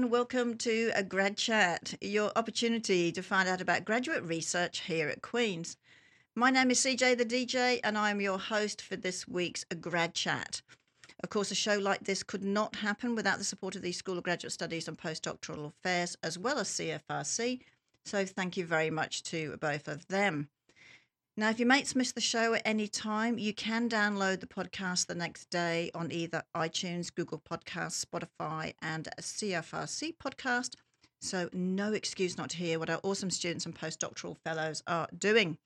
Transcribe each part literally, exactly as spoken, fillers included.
and welcome to a Grad Chat, your opportunity to find out about graduate research here at Queen's. My name is C J the D J, and I am your host for this week's Grad Chat. Of course, a show like this could not happen without the support of the School of Graduate Studies and Postdoctoral Affairs, as well as C F R C, so thank you very much to both of them. Now, if your mates miss the show at any time, you can download the podcast the next day on either iTunes, Google Podcasts, Spotify, and a C F R C podcast. So no excuse not to hear what our awesome students and postdoctoral fellows are doing.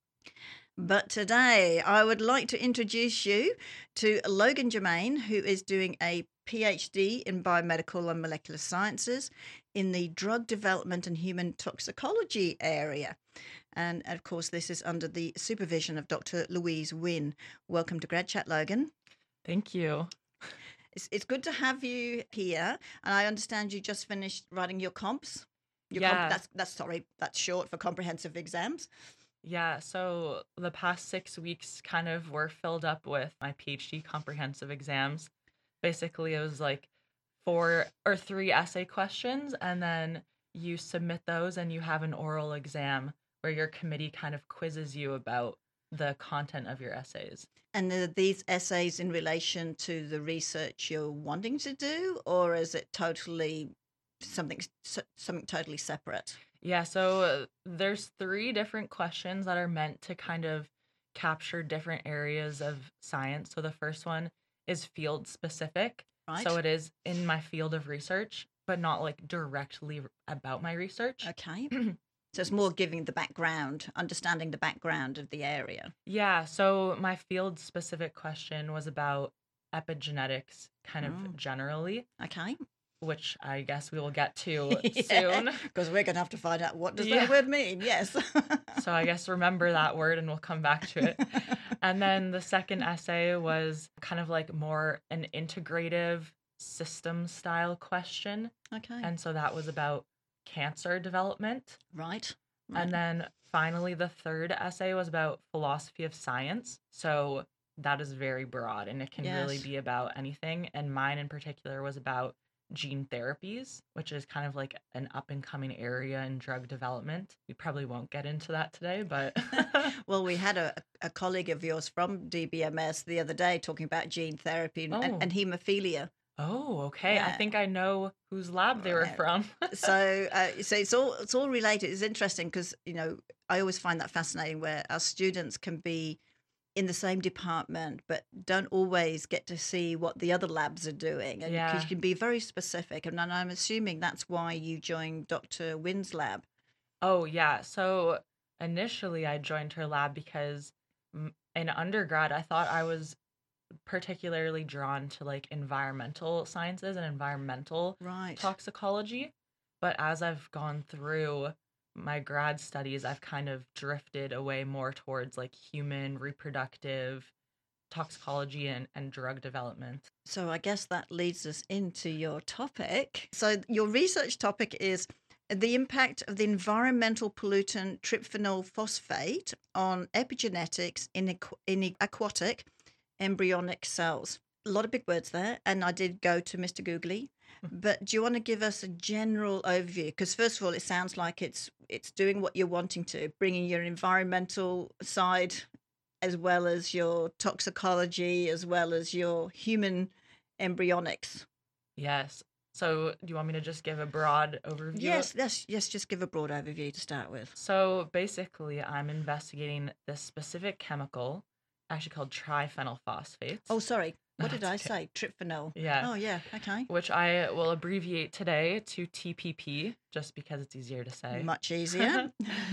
But today, I would like to introduce you to Logan Germain, who is doing a PhD in biomedical and molecular sciences in the drug development and human toxicology area. And of course, this is under the supervision of Doctor Louise Wynn. Welcome to Grad Chat, Logan. Thank you. It's, it's good to have you here. And I understand you just finished writing your comps. Your yeah. Comp- that's, that's, sorry, that's short for comprehensive exams. Yeah, so the past six weeks kind of were filled up with my PhD comprehensive exams. Basically, it was like four or three essay questions, and then you submit those and you have an oral exam where your committee kind of quizzes you about the content of your essays. And are these essays in relation to the research you're wanting to do, or is it totally something something totally separate? Yeah, so there's three different questions that are meant to kind of capture different areas of science. So the first one is field specific. Right. So it is in my field of research, but not like directly about my research. Okay. So it's more giving the background, understanding the background of the area. Yeah. So my field specific question was about epigenetics kind of Oh. generally. Okay. Which I guess we will get to yeah, soon. Because we're going to have to find out what does Yeah. that word mean. Yes. So I guess remember that word and we'll come back to it. And then the second essay was kind of like more an integrative system style question. Okay. And so that was about cancer development. Right. right. And then finally, the third essay was about philosophy of science. So that is very broad and it can Yes. really be about anything. And mine in particular was about gene therapies, which is kind of like an up and coming area in drug development. We probably won't get into that today, but well, we had a, a colleague of yours from D B M S the other day talking about gene therapy and, Oh. and, and hemophilia. Oh, okay. Yeah. I think I know whose lab they were Yeah. from. so, uh, so it's all it's all related. It's interesting because you know I always find that fascinating where our students can be in the same department, but don't always get to see what the other labs are doing. And Yeah. you can be very specific. And I'm assuming that's why you joined Doctor Wynn's lab. Oh, yeah. So initially I joined her lab because m- in undergrad, I thought I was particularly drawn to like environmental sciences and environmental Right. toxicology. But as I've gone through my grad studies, I've kind of drifted away more towards like human reproductive toxicology and, and drug development. So I guess that leads us into your topic. So your research topic is the impact of the environmental pollutant tryphenol phosphate on epigenetics in, aqu- in aquatic embryonic cells. A lot of big words there, and I did go to Mister Googly. But do you want to give us a general overview? Because first of all, it sounds like it's it's doing what you're wanting to, bringing your environmental side as well as your toxicology, as well as your human embryonics. Yes. So do you want me to just give a broad overview? Yes, yes, yes, just give a broad overview to start with. So basically, I'm investigating this specific chemical, actually called triphenyl phosphates. Oh, sorry. What did I That's okay. say? Tryphenol. Yeah. Oh, yeah. Okay. Which I will abbreviate today to T P P, just because it's easier to say. Much easier.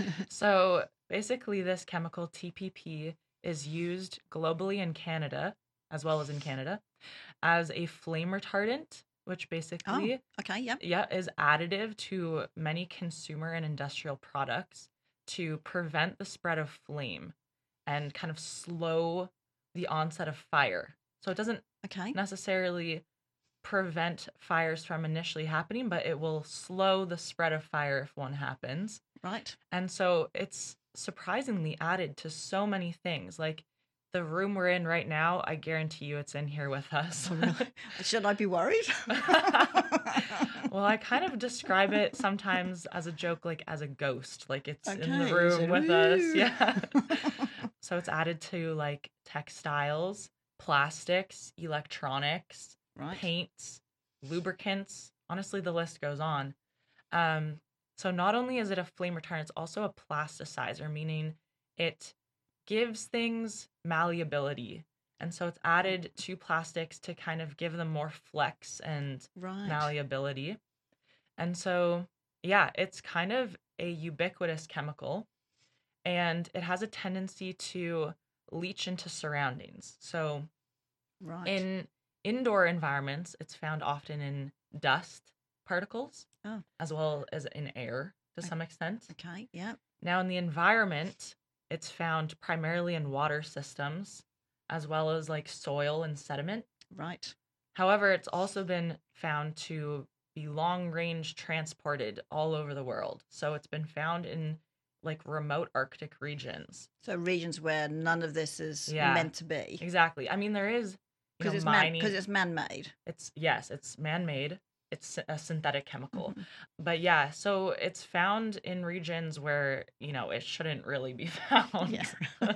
So basically, this chemical T P P is used globally in Canada, as well as in Canada, as a flame retardant, which basically, oh, okay. Yeah. yeah, is additive to many consumer and industrial products to prevent the spread of flame and kind of slow the onset of fire. So it doesn't Okay. necessarily prevent fires from initially happening, but it will slow the spread of fire if one happens. Right. And so it's surprisingly added to so many things. Like the room we're in right now, I guarantee you it's in here with us. Oh, really? Should I be worried? Well, I kind of describe it sometimes as a joke, like as a ghost, like it's in the Okay, you room said, with us. "Woo." Yeah. So it's added to like textiles, plastics, electronics, Right. paints, lubricants. Honestly, the list goes on. Um, so not only is it a flame retardant, it's also a plasticizer, meaning it gives things malleability. And so it's added to plastics to kind of give them more flex and Right. malleability. And so, yeah, it's kind of a ubiquitous chemical and it has a tendency to leach into surroundings. So, Right. in indoor environments, it's found often in dust particles Oh, as well as in air to o- some extent. okay. Yeah. Now, in the environment, it's found primarily in water systems as well as like soil and sediment. Right. However, it's also been found to be long range transported all over the world. So it's been found in like remote Arctic regions. So regions where none of this is Yeah, meant to be exactly. I mean, there is, you because know, it's man because mining. it's man-made. It's, yes, it's man made, it's a synthetic chemical. Mhm. But yeah, so it's found in regions where, you know, it shouldn't really be found. Yeah.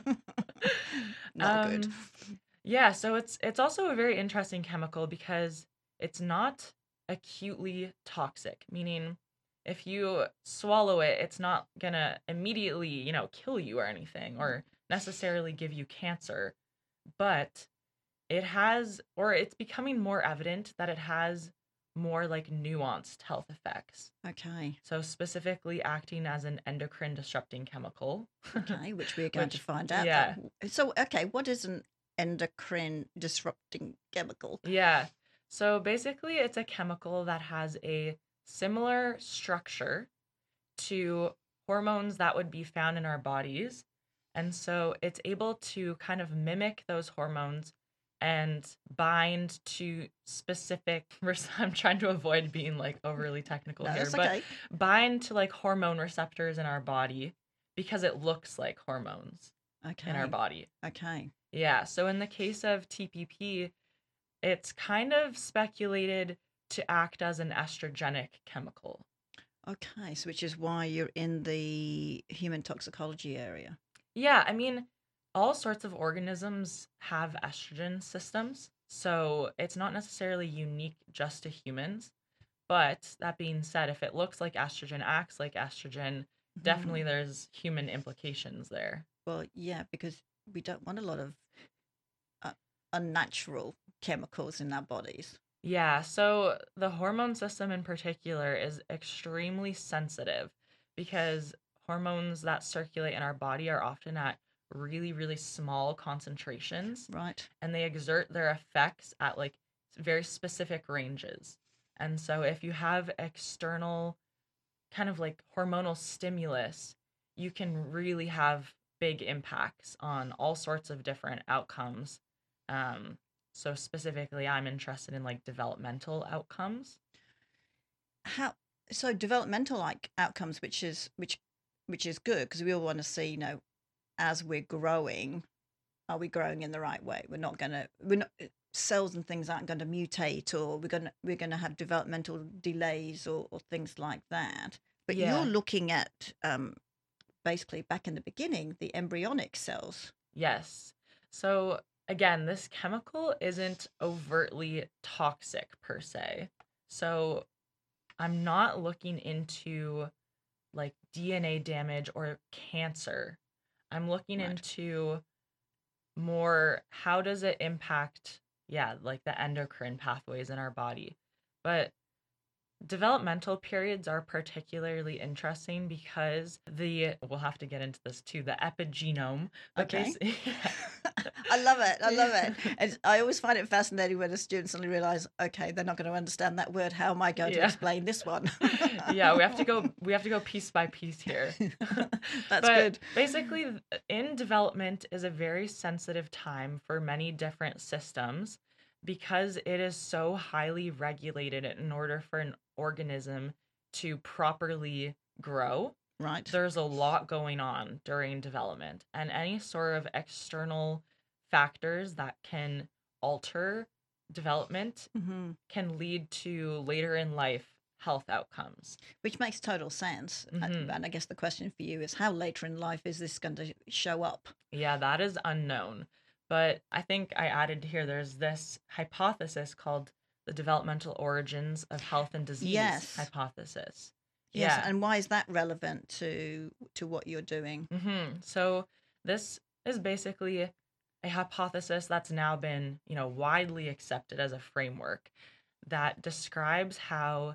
Not good. Um, yeah, so it's it's also a very interesting chemical because it's not acutely toxic, meaning if you swallow it, it's not gonna immediately, you know, kill you or anything or necessarily give you cancer, but it has, or it's becoming more evident that it has more like nuanced health effects. Okay. So specifically acting as an endocrine disrupting chemical. Okay, which we're going to Which, find out. yeah, That. So, okay, what is an endocrine disrupting chemical? yeah. So basically, it's a chemical that has a similar structure to hormones that would be found in our bodies. And so it's able to kind of mimic those hormones and bind to specific, I'm trying to avoid being like overly technical No, here, that's but okay. bind to like hormone receptors in our body because it looks like hormones in our Okay. body. Okay. Yeah. So in the case of T P P, it's kind of speculated to act as an estrogenic chemical. Okay. So, which is why you're in the human toxicology area. Yeah, I mean, all sorts of organisms have estrogen systems, so it's not necessarily unique just to humans. But that being said, if it looks like estrogen, acts like estrogen, definitely Mhm. there's human implications there. Well, yeah, because we don't want a lot of uh, unnatural chemicals in our bodies. Yeah, so the hormone system in particular is extremely sensitive because hormones that circulate in our body are often at really, really small concentrations Right. and they exert their effects at like very specific ranges. And so if you have external kind of like hormonal stimulus, you can really have big impacts on all sorts of different outcomes. Um, so specifically, I'm interested in like developmental outcomes. How so developmental like outcomes, which is which which is good because we all want to see, you know, as we're growing, are we growing in the right way? We're not going to we're not cells and things aren't going to mutate, or we're going to we're going to have developmental delays or, or things like that. But you're Yeah. looking at um, basically back in the beginning the embryonic cells. Yes. So again, this chemical isn't overtly toxic per se. So I'm not looking into like D N A damage or cancer. I'm looking Right. into more how does it impact, yeah, like the endocrine pathways in our body. But developmental periods are particularly interesting because the we'll have to get into this too, the epigenome, but Okay. basically I love it. I love yeah. it. And I always find it fascinating when the students suddenly realize, okay, they're not going to understand that word. How am I going to Yeah. explain this one? Yeah, we have to go we have to go piece by piece here. That's But good. basically in development is a very sensitive time for many different systems because it is so highly regulated in order for an organism to properly grow. Right. There's a lot going on during development, and any sort of external factors that can alter development Hmm. can lead to later in life health outcomes. Which makes total sense. Uh, Hmm. And I guess the question for you is how later in life is this going to show up? Yeah, that is unknown. But I think I added here there's this hypothesis called the developmental origins of health and disease Yes. hypothesis. Yes. Yeah. And why is that relevant to to what you're doing? Hmm. So this is basically a hypothesis that's now been, you know, widely accepted as a framework that describes how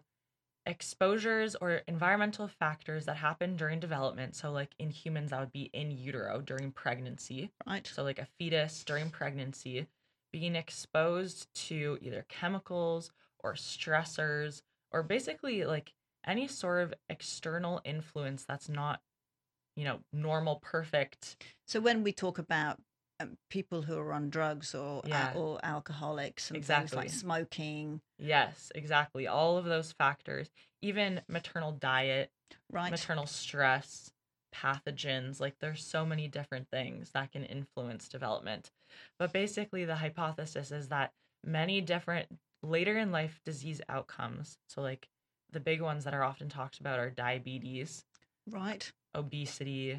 exposures or environmental factors that happen during development, so like in humans that would be in utero during pregnancy, Right. so like a fetus during pregnancy being exposed to either chemicals or stressors or basically like any sort of external influence that's not, you know, normal, perfect. So when we talk about um, people who are on drugs or uh, Yeah, or alcoholics and things like exactly. smoking, Yes, exactly. All of those factors, even maternal diet, right? maternal stress, pathogens, like there's so many different things that can influence development. But basically, the hypothesis is that many different later in life disease outcomes, so like the big ones that are often talked about are diabetes, Right. obesity,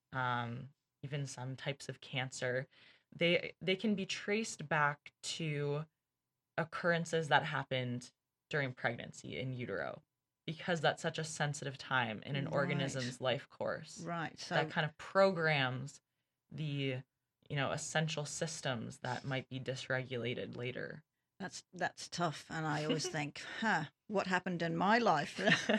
um, even some types of cancer. They they can be traced back to occurrences that happened during pregnancy in utero because that's such a sensitive time in an Right. organism's life course Right. that So kind of programs the, you know, essential systems that might be dysregulated later. that's that's tough. And I always think, huh, what happened in my life?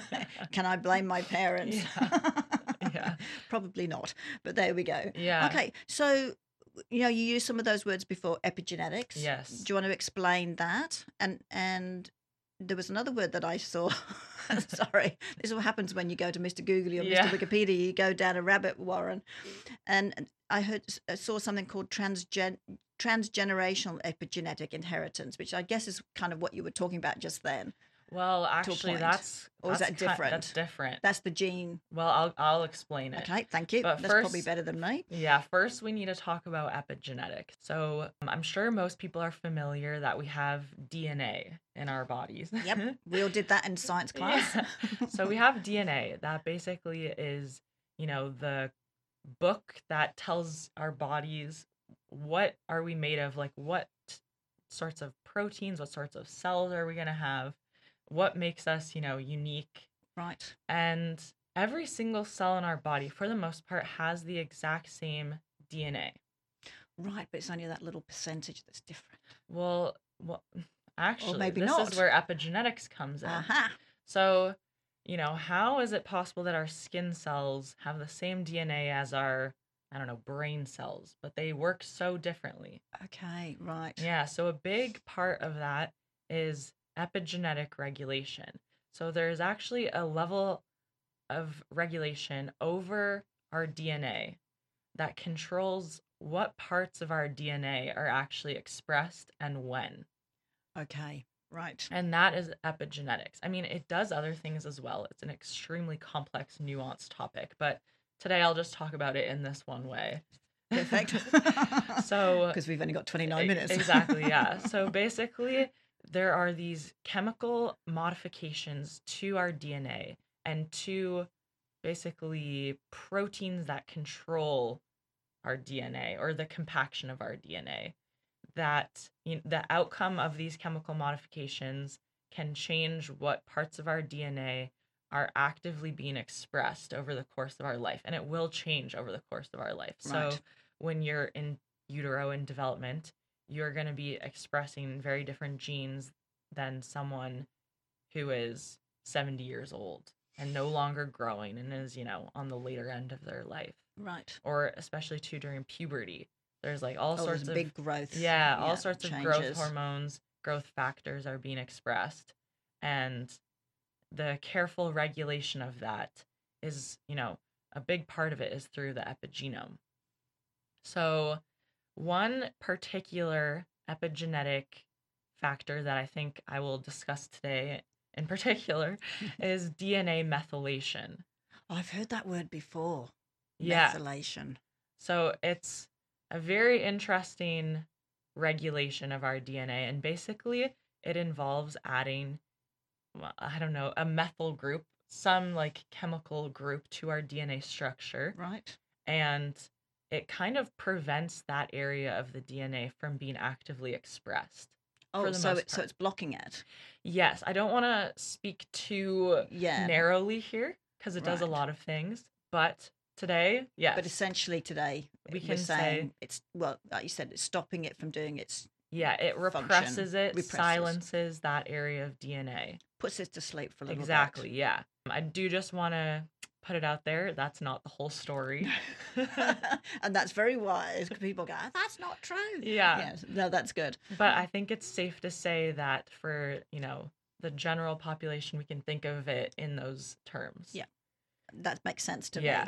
Can I blame my parents? Yeah. Yeah. Probably not. But there we go. Yeah. Okay. So you know, you used some of those words before, epigenetics. Yes. Do you want to explain that? And and there was another word that I saw. Sorry, this is what happens when you go to Mister Google or Mister Yeah. Wikipedia. You go down a rabbit warren, and and I heard I saw something called transgen transgenerational epigenetic inheritance, which I guess is kind of what you were talking about just then, Well, to a actually point. that's Or is that's that kind that's different? different. That's the gene. Well, I'll I'll explain it. Okay, thank you. But That's probably first, better than me. yeah, first we need to talk about epigenetics. So um, I'm sure most people are familiar that we have D N A in our bodies. Yep, we all did that in science class. Yeah. So we have D N A that basically is, you know, the book that tells our bodies what are we made of, like what sorts of proteins, what sorts of cells are we going to have, what makes us, you know, unique. Right. And every single cell in our body, for the most part, has the exact same D N A. Right, but it's only that little percentage that's different. Well, well Or actually, maybe this is not. where epigenetics comes in. Aha. So, you know, how is it possible that our skin cells have the same D N A as our, I don't know, brain cells, but they work so differently? Okay, right. Yeah, so a big part of that is epigenetic regulation. So there's actually a level of regulation over our D N A that controls what parts of our D N A are actually expressed and when. Okay, right. And that is epigenetics. I mean, it does other things as well. It's an extremely complex, nuanced topic, but today I'll just talk about it in this one way. Perfect. So, because we've only got twenty-nine e- minutes. exactly, yeah. So basically, there are these chemical modifications to our D N A and to basically proteins that control our D N A or the compaction of our D N A. That, you know, the outcome of these chemical modifications can change what parts of our D N A are actively being expressed over the course of our life, and it will change over the course of our life. Right. So when you're in utero in development, you're going to be expressing very different genes than someone who is seventy years old and no longer growing and is, you know, on the later end of their life. Right. Or especially too during puberty. There's like all Oh, there's sorts of big growth. yeah, all Yeah, sorts of growth changes. hormones, growth factors are being expressed. And the careful regulation of that is, you know, a big part of it is through the epigenome. So, one particular epigenetic factor that I think I will discuss today in particular is D N A methylation. I've heard that word before. Yeah. Methylation. So it's a very interesting regulation of our D N A. And basically, it involves adding, well, I don't know, a methyl group, some like chemical group to our D N A structure. Right. And it kind of prevents that area of the D N A from being actively expressed for Oh, the so most it, so part. it's blocking it. Yes, I don't want to speak too Yeah. narrowly here because it does a Right. lot of things, but today, But yes, essentially today we we're can say, saying it's, well, like you said, it's stopping it from doing its yeah, it function, represses it, represses, silences that area of D N A. puts it to sleep for a little Exactly, yeah. I do just want to put it out there. That's not the whole story. bit. And that's very wise, because people go, "Oh, that's not true." Yeah. Yes. No, that's good. But I think it's safe to say that for, you know, the general population, we can think of it in those terms. Yeah. That makes sense to Yeah. me.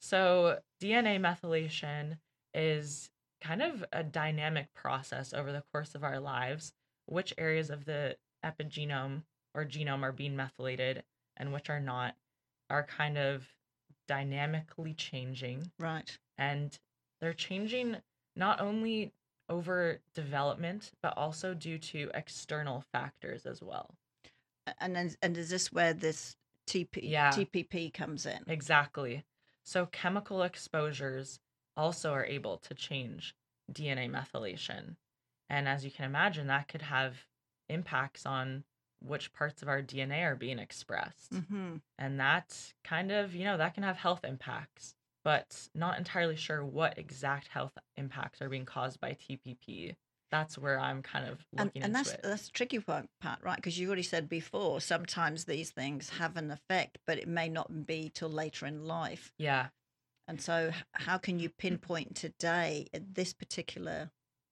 So D N A methylation is kind of a dynamic process over the course of our lives. Which areas of the epigenome or genome are being methylated and which are not are kind of dynamically changing. Right. And they're changing not only over development, but also due to external factors as well. And then, and is this where this T P, Yeah. T P P comes in? Exactly. So chemical exposures also are able to change D N A methylation. And as you can imagine, that could have impacts on which parts of our D N A are being expressed. Mm-hmm. And that kind of, you know, that can have health impacts, but not entirely sure what exact health impacts are being caused by T P P. That's where I'm kind of And, looking and into that's it. that's the tricky part, part right? Because you already said before, sometimes these things have an effect, but it may not be till later in life. Yeah. And so, h- how can you pinpoint today at this particular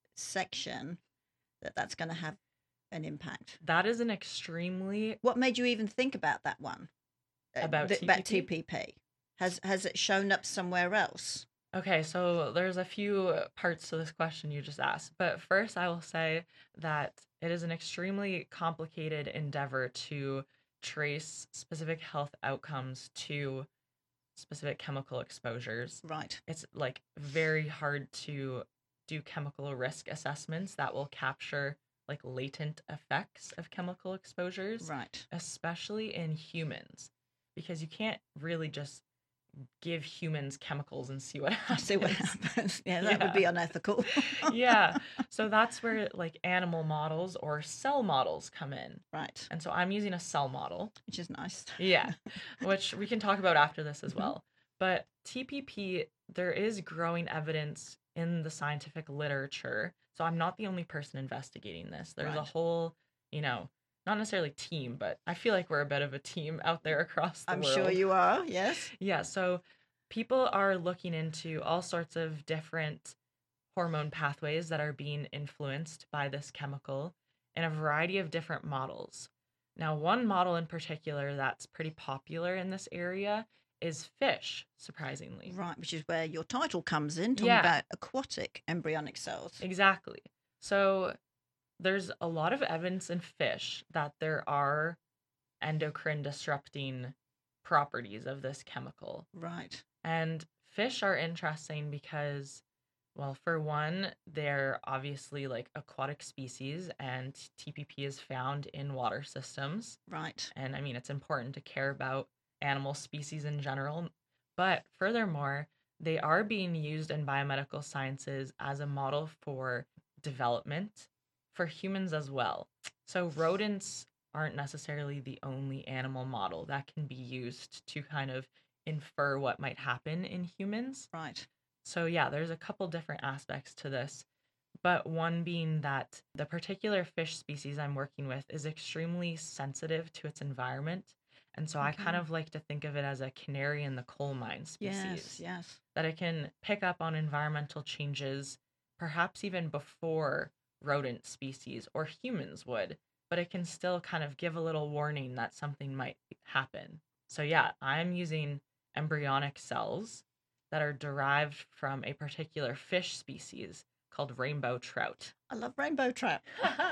section that that's going to have an impact? That is an extremely What made you even think about that one? Uh, About th- about T P P? T P P? Has has it shown up somewhere else? Okay, so there's a few parts to this question you just asked. But first, I will say that it is an extremely complicated endeavor to trace specific health outcomes to specific chemical exposures. Right. It's like very hard to do chemical risk assessments that will capture like latent effects of chemical exposures, Right. especially in humans, because you can't really just give humans chemicals and see what happens. See what happens. Yeah, that would be Yeah. unethical. Yeah. So that's where like animal models or cell models come in. Right. And so I'm using a cell model. Which is nice. Yeah. Which we can talk about after this as Mhm. well. But T P P, there is growing evidence in the scientific literature. So I'm not the only person investigating this. There's a Right. whole, you know, not necessarily team, but I feel like we're a bit of a team out there across the I'm world. sure you are. Yes. Yeah, so people are looking into all sorts of different hormone pathways that are being influenced by this chemical in a variety of different models. Now, one model in particular that's pretty popular in this area is fish, surprisingly. Right, which is where your title comes in, talking Yeah. about aquatic embryonic cells. Exactly. So there's a lot of evidence in fish that there are endocrine disrupting properties of this chemical. Right. And fish are interesting because, well, for one, they're obviously like aquatic species, and T P P is found in water systems. Right. And I mean, it's important to care about animal species in general. But furthermore, they are being used in biomedical sciences as a model for development for humans as well. So rodents aren't necessarily the only animal model that can be used to kind of infer what might happen in humans. Right. So, yeah, there's a couple different aspects to this, but one being that the particular fish species I'm working with is extremely sensitive to its environment. And so I kind Okay. of like to think of it as a canary in the coal mine species, Yes. Yes. that it can pick up on environmental changes, perhaps even before rodent species or humans would, but it can still kind of give a little warning that something might happen. So, yeah, I'm using embryonic cells that are derived from a particular fish species called rainbow trout. I love rainbow trout.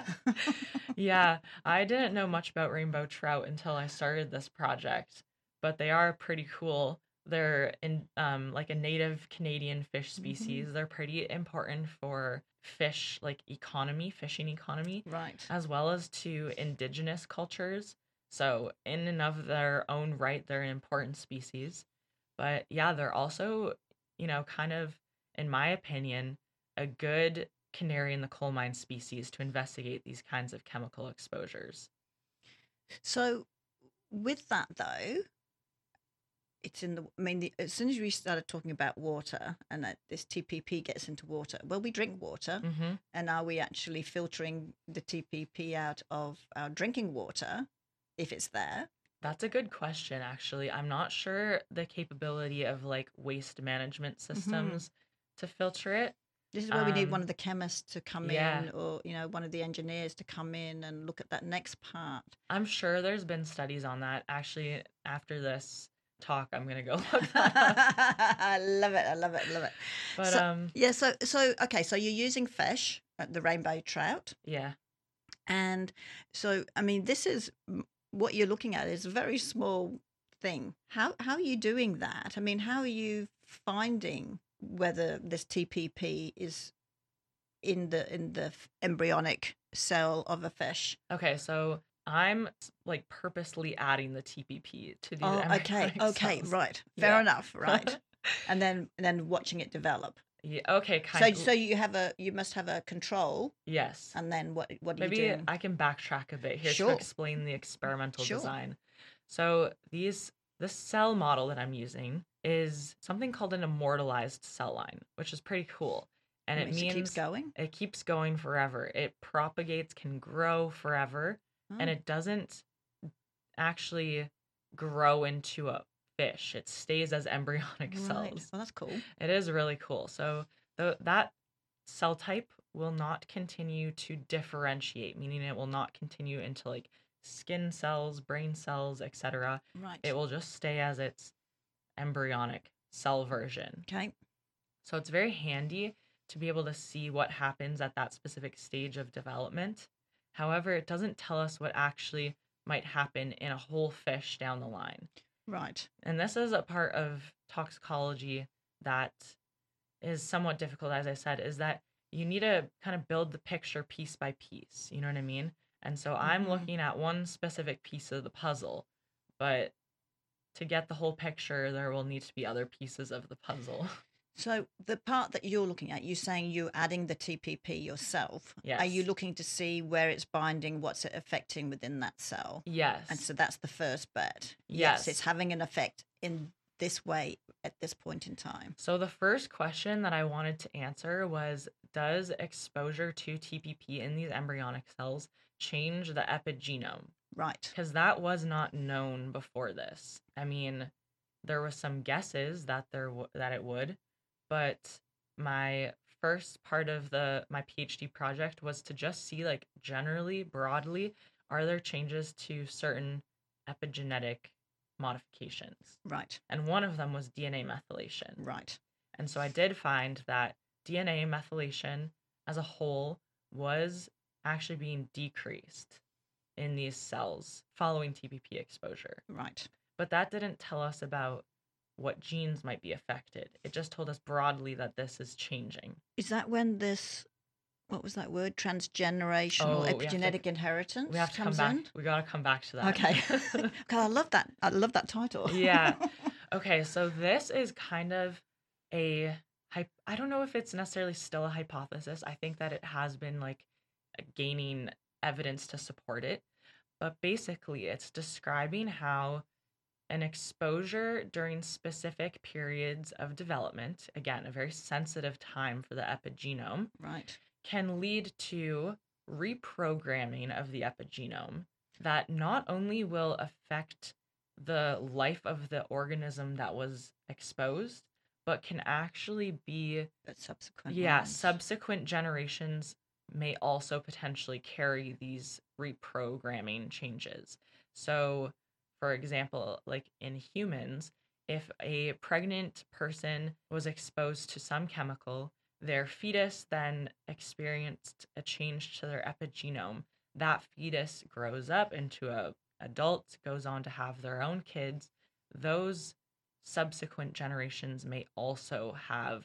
Yeah, I didn't know much about rainbow trout until I started this project, but they are pretty cool. they're in um like a native Canadian fish Hmm. species. They're pretty important for fish like economy, fishing economy, Right. as well as to indigenous cultures. So in and of their own right, they're an important species. But yeah, they're also, you know, kind of, in my opinion, a good canary in the coal mine species to investigate these kinds of chemical exposures. So with that though, it's in the, I mean, the, as soon as we started talking about water and that this T P P gets into water, well, we drink water. Mm-hmm. And are we actually filtering the T P P out of our drinking water if it's there? That's a good question, actually. I'm not sure the capability of like waste management Hmm. systems to filter it. This is where we need one Um, of the chemists to come yeah, in, or, you know, one of the engineers to come in and look at that next part. I'm sure there's been studies on that. Actually, after this talk, I'm gonna go look that up. I love it. I love it. I love it. But So, um, yeah. So, so, okay. So you're using fish, uh, the rainbow trout. yeah. And so, I mean, this is m- what you're looking at is a very small thing. How how are you doing that? I mean, how are you finding whether this T P P is in the in the f- embryonic cell of a fish? Okay, so I'm s- like purposely adding the T P P to these Oh, okay, embryonic okay, cells. right, fair Yeah. enough, right. And then and then watching it develop. Yeah. Okay. Kind. So so you have a you must have a control, Yes. and then what what are you Maybe doing? I can backtrack a bit here to Sure, explain the experimental sure. design. So these the cell model that I'm using is something called an immortalized cell line, which is pretty cool. And It it means it keeps means going. it keeps going forever. It propagates, can grow forever, and Oh, it doesn't actually grow into a fish. It stays as embryonic right. cells. Well, that's cool. It is really cool. So the, that cell type will not continue to differentiate, meaning it will not continue into like skin cells, brain cells, et cetera. It Right. will just stay as its embryonic cell version. Okay. So it's very handy to be able to see what happens at that specific stage of development. However, it doesn't tell us what actually might happen in a whole fish down the line. Right. And this is a part of toxicology that is somewhat difficult, as I said, is that you need to kind of build the picture piece by piece. You know what I mean? And so I'm Hmm. looking at one specific piece of the puzzle, but to get the whole picture, there will need to be other pieces of the puzzle. So the part that you're looking at, you're saying you're adding the T P P yourself. Are you Yes. looking to see where it's binding, what's it affecting within that cell? And Yes. so that's the first bet. Yes, it's Yes. having an effect in this way at this point in time. So the first question that I wanted to answer was, does exposure to T P P in these embryonic cells change the epigenome? Right. Because that was not known before this. I mean, there was some guesses that there w- that it would, but my first part of the my PhD project was to just see like generally broadly, are there changes to certain epigenetic modifications? Right. And one of them was D N A methylation. Right. And so I did find that D N A methylation as a whole was actually being decreased in these cells following T P P exposure. Right. But that didn't tell us about what genes might be affected. It just told us broadly that this is changing. Is that when this, what was that word? Transgenerational Oh, we have to epigenetic we inheritance have to come comes back. in? We got to come back to that. Okay. God, I love that. I love that title. Yeah. Okay, so this is kind of a hype. I don't know if it's necessarily still a hypothesis. I think that it has been like gaining evidence to support it. But basically, it's describing how an exposure during specific periods of development, again, a very sensitive time for the epigenome, Right. can lead to reprogramming of the epigenome that not only will affect the life of the organism that was exposed, but can actually be, But subsequent yeah, ones. subsequent generations may also potentially carry these reprogramming changes. So, for example, like in humans, if a pregnant person was exposed to some chemical, their fetus then experienced a change to their epigenome. That fetus grows up into a adult, goes on to have their own kids. Those subsequent generations may also have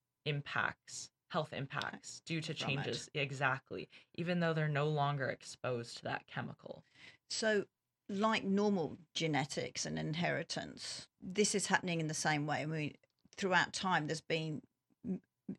impacts, health impacts due to from it. changes. Exactly. Even though they're no longer exposed to that chemical. So, like normal genetics and inheritance, this is happening in the same way. I mean, throughout time, there's been m-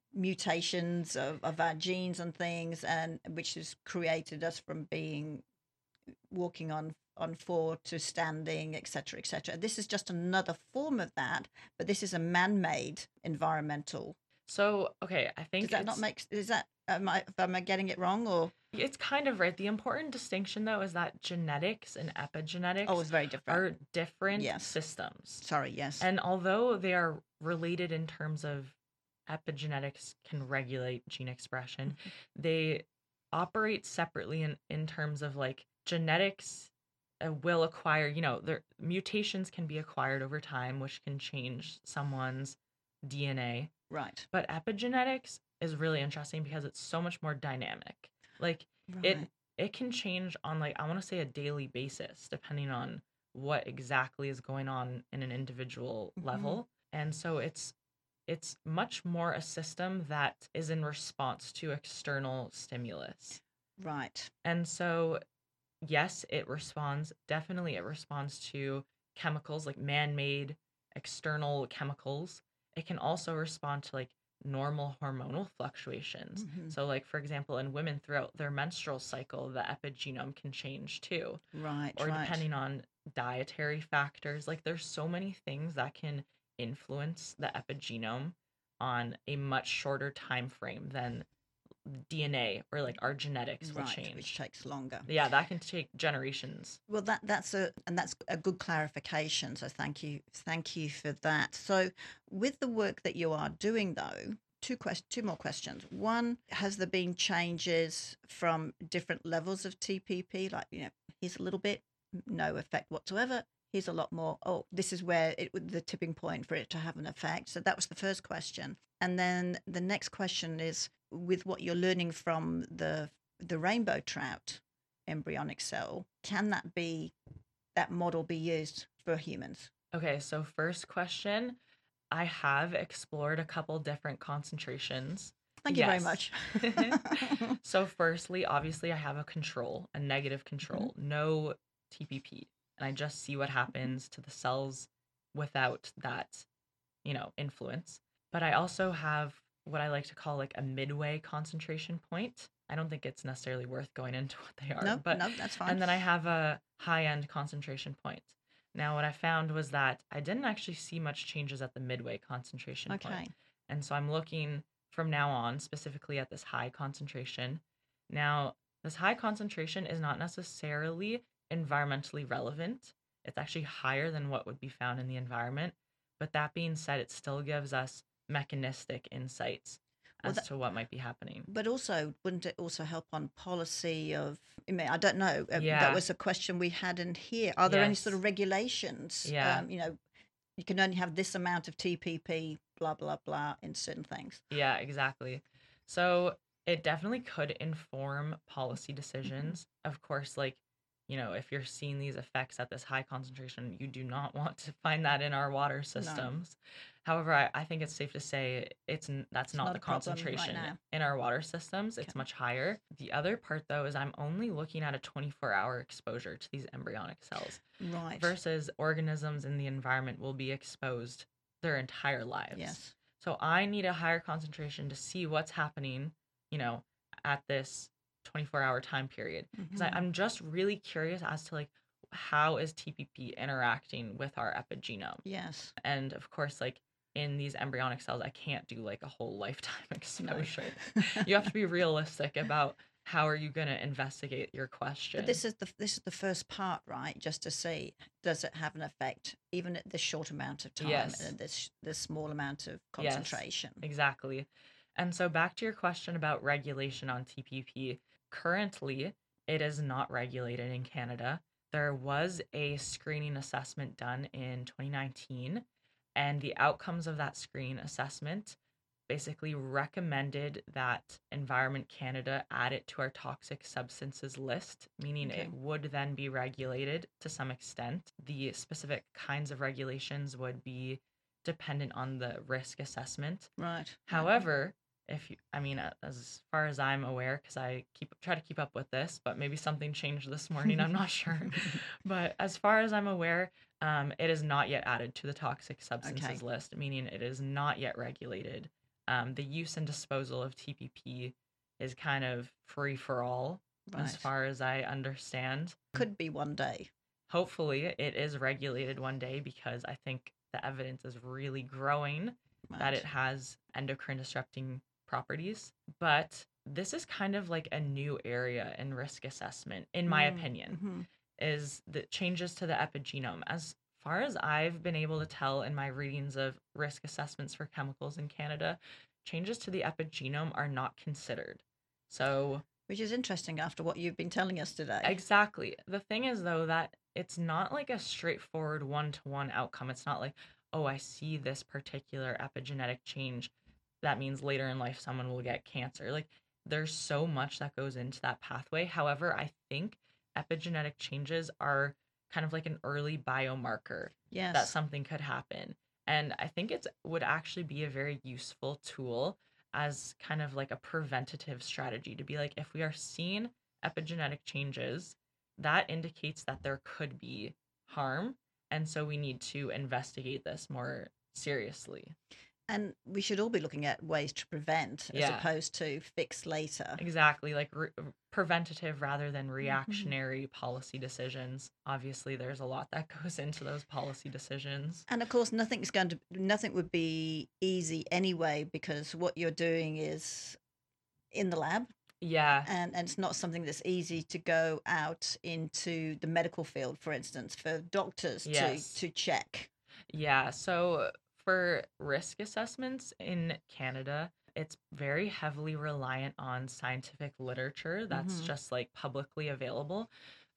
mutations of, of our genes and things, and which has created us from being walking on on four to standing, et cetera, et cetera. This is just another form of that, but this is a man-made environmental. So, okay, I think Does that it's not make? Is that am I am I getting it wrong or? it's kind of right. The important distinction though is that genetics and Oh, epigenetics it's very different. are different Yes. systems. Sorry. Yes. And although they are related in terms of epigenetics can regulate gene expression, they operate separately in, in terms of like genetics uh, will acquire, you know, their mutations can be acquired over time, which can change someone's D N A. Right. But epigenetics is really interesting because it's so much more dynamic. Like it Right. it can change on like I want to say a daily basis depending on what exactly is going on in an individual Mhm. level. And so it's it's much more a system that is in response to external stimulus. Right. And so yes, it responds. Definitely, it responds to chemicals like man made external chemicals. It can also respond to like normal hormonal fluctuations. Mhm. So, like, for example, in women throughout their menstrual cycle, the epigenome can change too. Right. Or Right. depending on dietary factors, like, there's so many things that can influence the epigenome on a much shorter time frame than D N A or like our genetics will Right. Which change. takes longer. Yeah, that can take generations. Well, that that's a and that's a good clarification. So thank you, thank you for that. So with the work that you are doing, though, two quest two more questions. One, has there been changes from different levels of T P P? Like, you know, here's a little bit, no effect whatsoever. Here's a lot more. Oh, this is where it the tipping point for it to have an effect. So that was the first question. And then the next question is, with what you're learning from the the rainbow trout embryonic cell, can that be that model be used for humans? Okay, so first question, I have explored a couple different concentrations. Thank you very Yes. much. So firstly, obviously I have a control, a negative control, no T P P, and I just see what happens to the cells without that, you know, influence. But I also have what I like to call like a midway concentration point. I don't think it's necessarily worth going into what they are, No, but no, that's fine. and then I have a high-end concentration point. Now, what I found was that I didn't actually see much changes at the midway concentration Okay. point. And so I'm looking from now on specifically at this high concentration. Now, this high concentration is not necessarily environmentally relevant. It's actually higher than what would be found in the environment. But that being said, it still gives us mechanistic insights Well, as that- to what might be happening. But also, wouldn't it also help on policy of? I mean, I don't know. Uh, Yeah. That was a question we had in here. Are there any sort Yes. of regulations? Yeah. Um, you know, you can only have this amount of T P P, blah blah blah, in certain things. Yeah, exactly. So it definitely could inform policy decisions. Of course, like, you know, if you're seeing these effects at this high concentration, you do not want to find that in our water systems. However, I, I think it's safe to say it's n- that's not, not the a problem right concentration now. in our water systems. It's Okay. much higher. The other part, though, is I'm only looking at a twenty-four hour exposure to these embryonic cells Right. versus organisms in the environment will be exposed their entire lives. Yes. So I need a higher concentration to see what's happening, you know, at this twenty-four hour time period. Because Mhm. I'm just really curious as to like how is T P P interacting with our epigenome? Yes. And of course, like in these embryonic cells, I can't do like a whole lifetime exposure. You have to be realistic about how are you going to investigate your question. But this is the this is the first part, right? Just to see, does it have an effect, even at this short amount of time, Yes. and this this small amount of Yes. concentration? Exactly. And so back to your question about regulation on T P P. Currently, it is not regulated in Canada. There was a screening assessment done in twenty nineteen, and the outcomes of that screen assessment basically recommended that Environment Canada add it to our toxic substances list, meaning Okay. it would then be regulated to some extent. The specific kinds of regulations would be dependent on the risk assessment. Right. However, if you, I mean, uh, as far as I'm aware, because I keep try to keep up with this, but maybe something changed this morning, I'm not sure. But as far as I'm aware, um, it is not yet added to the toxic substances Okay. list, meaning it is not yet regulated. Um, the use and disposal of T P P is kind of free for all, as Right. far as I understand. Could be one day. Hopefully, it is regulated one day because I think the evidence is really growing that Right. it has endocrine disrupting properties. But this is kind of like a new area in risk assessment, in my Mm, opinion, mhm. is the changes to the epigenome. As far as I've been able to tell in my readings of risk assessments for chemicals in Canada, changes to the epigenome are not considered. So, Which is interesting after what you've been telling us today. exactly. The thing is, though, that it's not like a straightforward one to one outcome. It's not like, oh, I see this particular epigenetic change. That means later in life someone will get cancer. Like, there's so much that goes into that pathway. However, I think epigenetic changes are kind of like an early biomarker that Yes. something could happen. And I think it's would actually be a very useful tool as kind of like a preventative strategy to be like, if we are seeing epigenetic changes, that indicates that there could be harm. And so we need to investigate this more seriously. And we should all be looking at ways to prevent as Yeah, opposed to fix later. exactly. Like re- preventative rather than Mhm. reactionary policy decisions. Obviously, there's a lot that goes into those policy decisions. And of course, nothing's going to, nothing would be easy anyway, because what you're doing is in the lab, Yeah, and, and it's not something that's easy to go out into the medical field, for instance, for doctors to, yes. to check. Yeah, so for risk assessments in Canada, it's very heavily reliant on scientific literature that's Hmm. just like publicly available.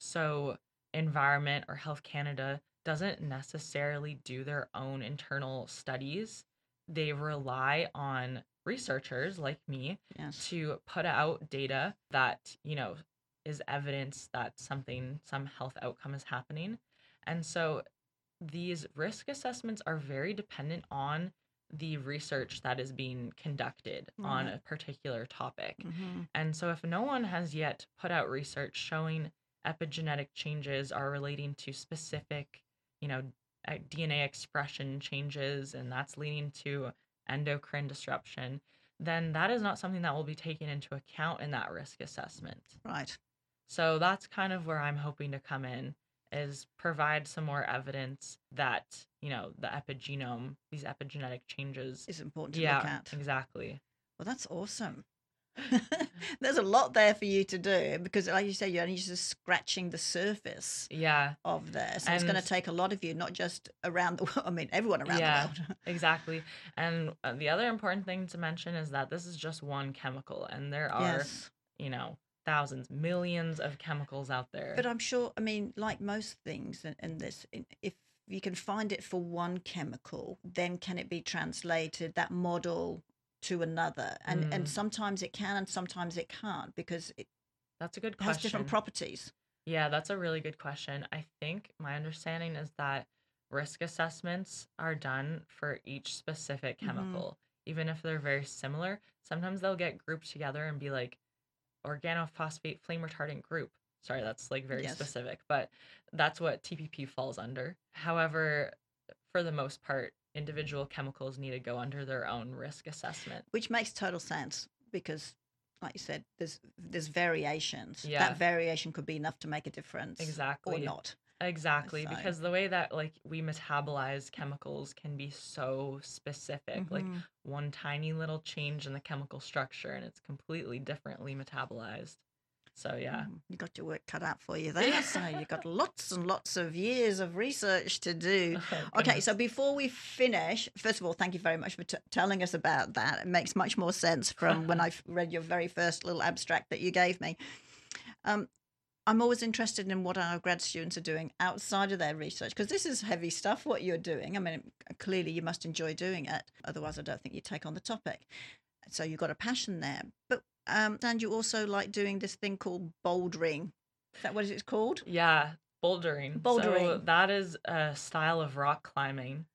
So Environment or Health Canada doesn't necessarily do their own internal studies. They rely on researchers like me Yes. to put out data that, you know, is evidence that something, some health outcome is happening. And so these risk assessments are very dependent on the research that is being conducted on Right. a particular topic. Hmm. And so, if no one has yet put out research showing epigenetic changes are relating to specific, you know, uh, D N A expression changes, and that's leading to endocrine disruption, then that is not something that will be taken into account in that risk assessment. Right. So that's kind of where I'm hoping to come in is provide some more evidence that, you know, the epigenome, these epigenetic changes. It's important to look Yeah, at. exactly. Well, that's awesome. There's a lot there for you to do because, like you say, you're only just scratching the surface Yeah. of this. And it's going And to take a lot of you, not just around the world. I mean, everyone around the yeah, world. exactly. And uh, the other important thing to mention is that this is just one chemical and there are, Yes. you know, thousands, millions of chemicals out there. But I'm sure, I mean, like most things in, in this, in, if you can find it for one chemical, then can it be translated, that model, to another? And and Mm, sometimes it can and sometimes it can't because it that's a good has different question. properties. Yeah, that's a really good question. I think my understanding is that risk assessments are done for each specific Hmm. chemical, even if they're very similar. Sometimes they'll get grouped together and be like organophosphate flame retardant group. Sorry, that's like very Yes. specific, but that's what T P P falls under. However, for the most part, individual chemicals need to go under their own risk assessment. Which makes total sense because, like you said, there's there's variations. That Yeah, variation could be enough to make a difference or exactly. not. Exactly, So, because the way that like we metabolize chemicals can be so specific. Like hmm, one tiny little change in the chemical structure and it's completely differently metabolized. So yeah. you got your work cut out for you there. Yeah. So you've got lots and lots of years of research to do. Oh Okay, so goodness. before we finish, first of all, thank you very much for t- telling us about that. It makes much more sense from when I read your very first little abstract that you gave me. Um, I'm always interested in what our grad students are doing outside of their research because this is heavy stuff what you're doing. I mean, clearly you must enjoy doing it. Otherwise, I don't think you'd take on the topic. So you've got a passion there. But um, and you also like doing this thing called bouldering. Is that what it's called? Yeah, bouldering. So Bouldering. that is a style of rock climbing.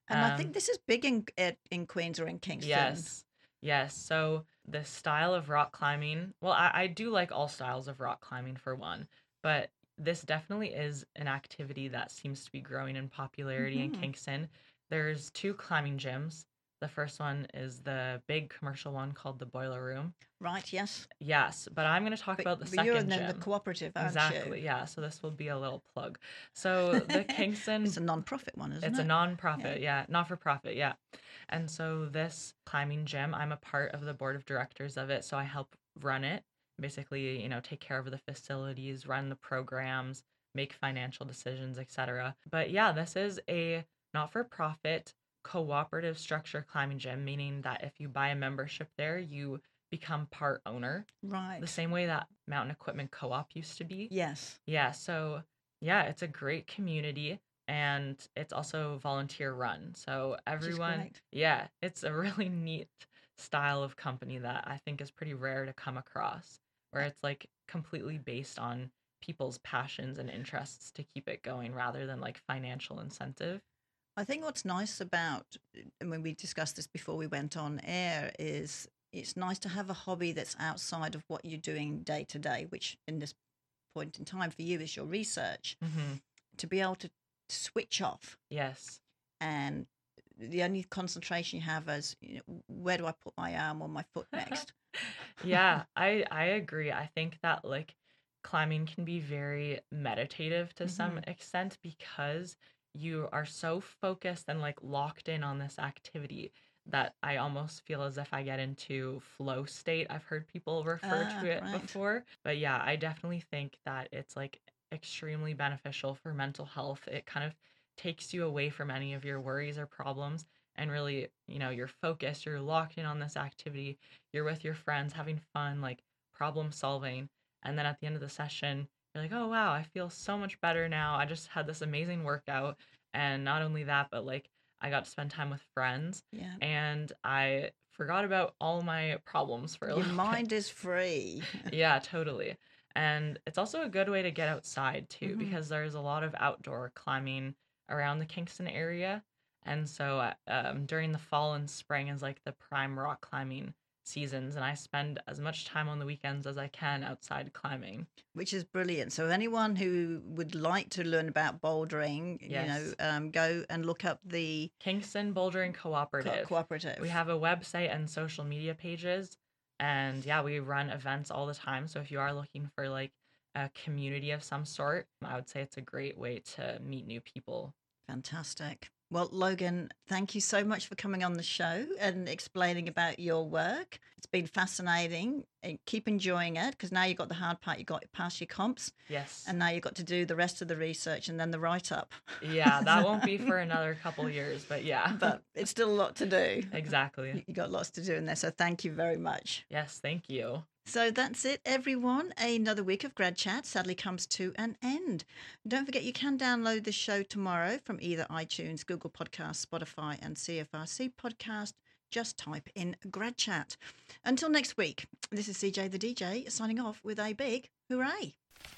And Um, I think this is big in at- in Queens or in Kingston. Yes. Yes. So the style of rock climbing, well, I, I do like all styles of rock climbing for one, but this definitely is an activity that seems to be growing in popularity in Mhm. Kingston. There's two climbing gyms. The first one is the big commercial one called the Boiler Room. Right, yes. Yes, but I'm going to talk But, about the but you're second then the gym. cooperative, aren't Exactly. you? Yeah. So this will be a little plug. So the Kingston It's a non-profit one, isn't it's it? a non-profit, yeah, not for profit, yeah. And so this climbing gym, I'm a part of the board of directors of it, so I help run it. Basically, you know, take care of the facilities, run the programs, make financial decisions, et cetera. But yeah, this is a not-for-profit cooperative structure climbing gym, meaning that if you buy a membership there, you become part owner, Right. the same way that Mountain Equipment Co-op used to be. Yes. Yeah, so yeah, it's a great community and it's also volunteer run. So Which is everyone, great. yeah, it's a really neat style of company that I think is pretty rare to come across, where it's like completely based on people's passions and interests to keep it going rather than like financial incentive. I think what's nice about, and when we discussed this before we went on air, is it's nice to have a hobby that's outside of what you're doing day to day, which in this point in time for you is your research, hmm to be able to switch off. Yes. And the only concentration you have is, you know, where do I put my arm or my foot next? Yeah, I I agree. I think that like climbing can be very meditative to some Mhm. extent because you are so focused and like locked in on this activity that I almost feel as if I get into flow state. I've heard people refer Ah, to it right. before, but yeah, I definitely think that it's like extremely beneficial for mental health. It kind of takes you away from any of your worries or problems and really, you know, you're focused, you're locked in on this activity, you're with your friends having fun, like problem solving. And then at the end of the session, you're like, oh, wow, I feel so much better now. I just had this amazing workout. And not only that, but like I got to spend time with friends Yeah. and I forgot about all my problems for a Your little bit. mind is free. Yeah, totally. And it's also a good way to get outside too, Mhm. because there's a lot of outdoor climbing around the Kingston area. And so uh, um, during the fall and spring is like the prime rock climbing seasons. And I spend as much time on the weekends as I can outside climbing. Which is brilliant. So anyone who would like to learn about bouldering, you know, Yes. um, go and look up the Kingston Bouldering co- Cooperative. cooperative. We have a website and social media pages. And yeah, we run events all the time. So if you are looking for like a community of some sort, I would say it's a great way to meet new people. Fantastic. Well, Logan, thank you so much for coming on the show and explaining about your work. It's been fascinating. And keep enjoying it, because now you've got the hard part. You got past your comps, Yes. and now you've got to do the rest of the research and then the write up. Yeah, that won't be for another couple years, but yeah. But it's still a lot to do. Exactly. You you got lots to do in there. So thank you very much. Yes, thank you. So that's it, everyone. Another week of Grad Chat sadly comes to an end. Don't forget you can download the show tomorrow from either iTunes, Google Podcasts, Spotify, and C F R C Podcast. Just type in Grad Chat. Until next week, this is C J the D J signing off with a big hooray.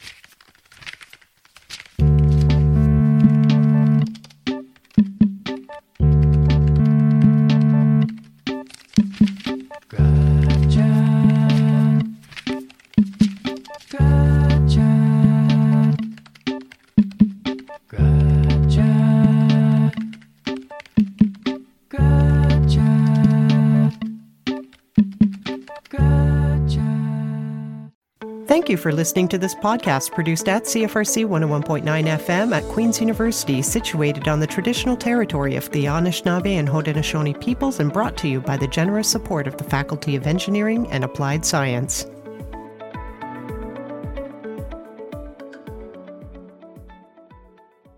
Thank you for listening to this podcast produced at C F R C one oh one point nine F M at Queen's University, situated on the traditional territory of the Anishinaabe and Haudenosaunee peoples, and brought to you by the generous support of the Faculty of Engineering and Applied Science.